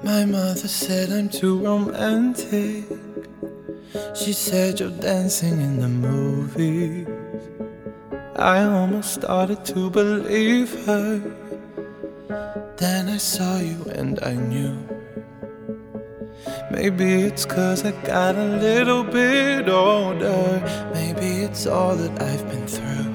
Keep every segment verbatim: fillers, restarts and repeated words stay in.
My mother said I'm too romantic. She said you're dancing in the movies. I almost started to believe her. Then I saw you and I knew. Maybe it's 'cause I got a little bit older. Maybe it's all that I've been through.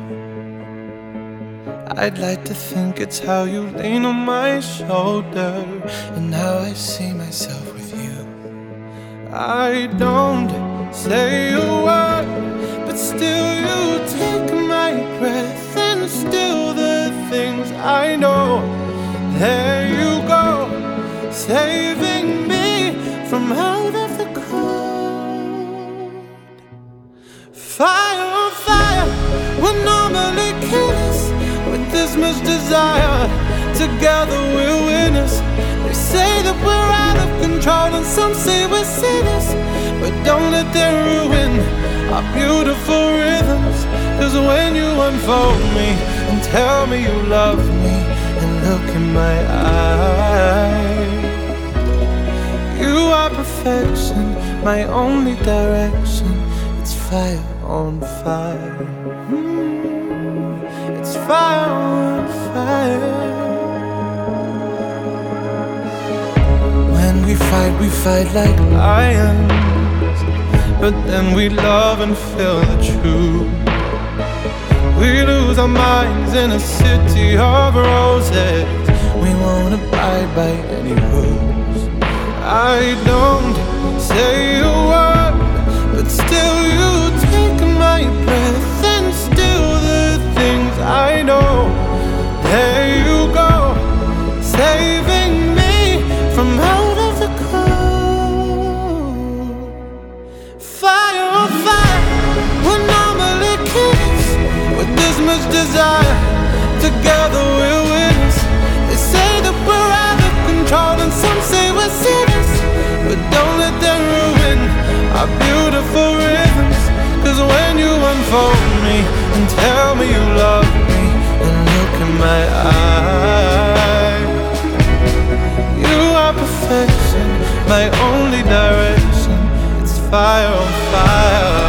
I'd like to think it's how you lean on my shoulder and how I see myself with you. I don't say a word, but still you take my breath, and still the things I know. There you go, saving me from out of the cold. Fire on fire, we're normally killers with this much desire. Together we're winners. They say that we're out of control and some say we're sinners, but don't let them ruin our beautiful rhythms. 'Cause when you unfold me and tell me you love me and look in my eyes, you are perfection, my only direction. It's fire on fire. Mm, it's fire on fire. When we fight, we fight like lions, but then we love and feel the truth. We lose our minds in a city of roses. We won't abide by any rules. I don't say a word, but still you take my breath, and still the things I know. There you go, saving me from out of the cold. Fire on fire, we're normally kids with this much desire. Together we're winners. They say that we're out of control and some say we're sinners, but don't let them ruin our beautiful rhythms. 'Cause when you unfold me and tell me you love me and look in my eyes, you are perfection, my only direction. It's fire on fire.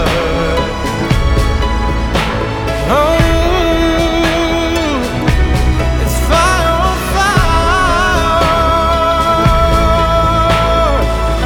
Oh, it's fire on fire.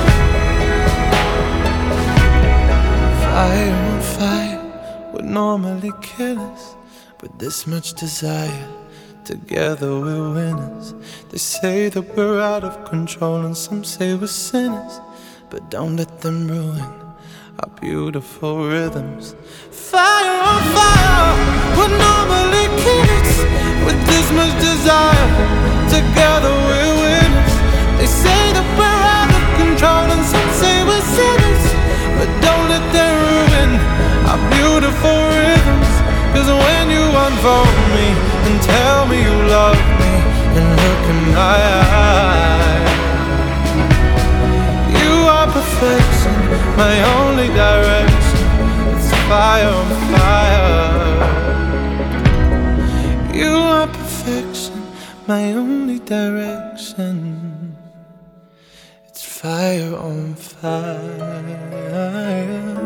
Fire on fire, we're normally killers, but this much desire. Together we're winners. They say that we're out of control and some say we're sinners, but don't let them ruin our beautiful rhythms. Fire on fire, we're normally kids with this much desire. Together we're winners. They say that we're out of control and some say we're sinners, but don't let them ruin our beautiful rhythms. 'Cause when you unfold me and tell me you love me and look in my eyes, you are perfection, my only direction. It's fire on fire. You are perfection, my only direction. It's fire on fire.